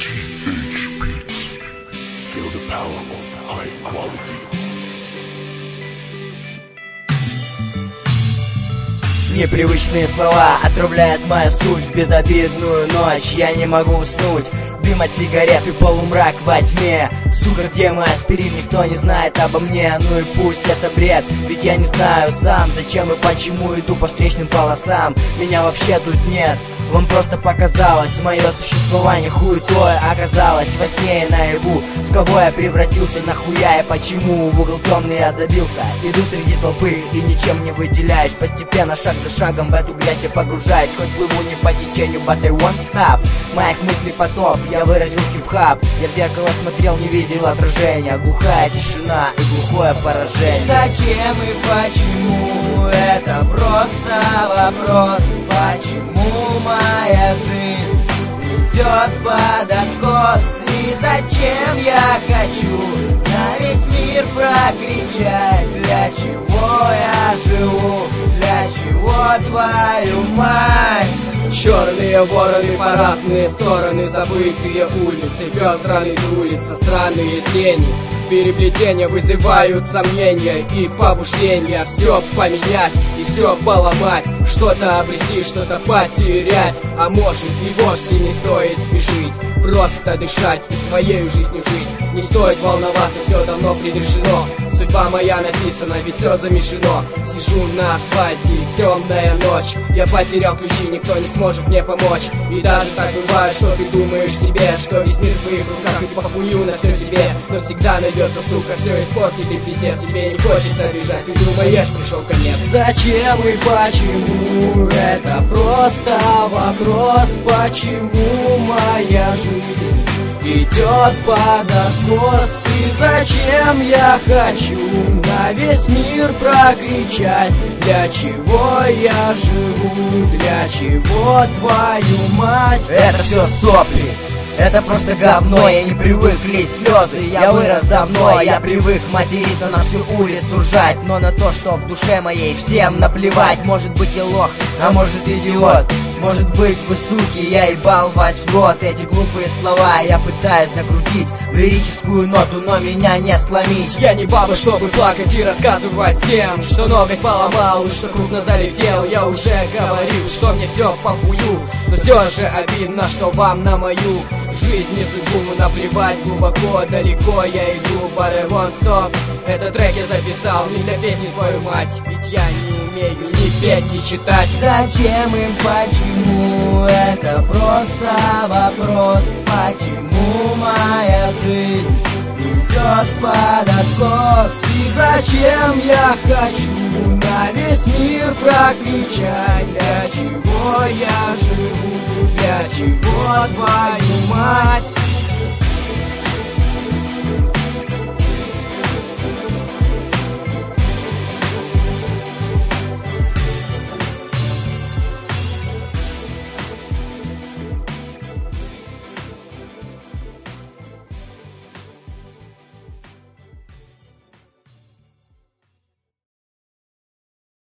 Feel the power of high quality. Непривычные слова отравляют мою суть. В безобидную ночь я не могу уснуть. Дым от сигарет и полумрак во тьме. Сука, где мой аспирин, никто не знает обо мне. Ну и пусть это бред, ведь я не знаю сам, зачем и почему иду по встречным полосам. Меня вообще тут нет, вам просто показалось. Мое существование хуетой оказалось во сне и наяву. В кого я превратился, нахуя и почему? В угол темный я забился, иду среди толпы и ничем не выделяюсь. Постепенно, шаг за шагом в эту грязь я погружаюсь. Хоть плыву не по течению, but I won't stop. Моих мыслей поток, я выразил хип-хап. Я в зеркало смотрел, не видел отражения. Глухая тишина и глухое поражение. Зачем и почему? Это просто вопрос. Почему моя жизнь идет под откос? И зачем я хочу на весь мир прокричать? Для чего я живу? Для чего, твою мать? Черные вороны по разные стороны, забытые улицы, пестрые улицы, странные тени. Переплетения вызывают сомнения и побуждения. Все поменять и все поломать, что-то обрести, что-то потерять. А может и вовсе не стоит спешить, просто дышать и своей жизнью жить. Не стоит волноваться, все давно предрешено. Судьба моя написана, ведь все замешано. Сижу на асфальте, темная ночь. Я потерял ключи, никто не сможет мне помочь. И даже так бывает, что ты думаешь себе, что весь мир в твоих руках и похую на все тебе. Но всегда найдется, сука, все испортит и пиздец. Тебе не хочется бежать, ты думаешь, пришел конец. Зачем и почему? Это просто вопрос. Почему моя жизнь идет под откос? И зачем я хочу на весь мир прокричать? Для чего я живу? Для чего, твою мать? Это все сопли, это просто говно. Я не привык лить слезы, я вырос давно. Я привык материться, на всю улицу ржать. Но на то, что в душе моей всем наплевать. Может быть я лох, а может идиот. Может быть вы суки, я ебал вас в рот. Эти глупые слова я пытаюсь закрутить в лирическую ноту, но меня не сломить. Я не баба, чтобы плакать и рассказывать всем, что ноготь поломал и что крупно залетел. Я уже говорил, что мне все похую, но все же обидно, что вам на мою жизнь и судьбу наплевать. Глубоко, далеко я иду, but I won't stop. Этот трек я записал не для песни, твою мать, ведь я не умею ни петь, ни читать. Зачем и почему? Это просто вопрос. Почему моя жизнь идет под откос? И зачем я хочу на весь мир прокричать? Для чего я живу? Для чего, твою мать?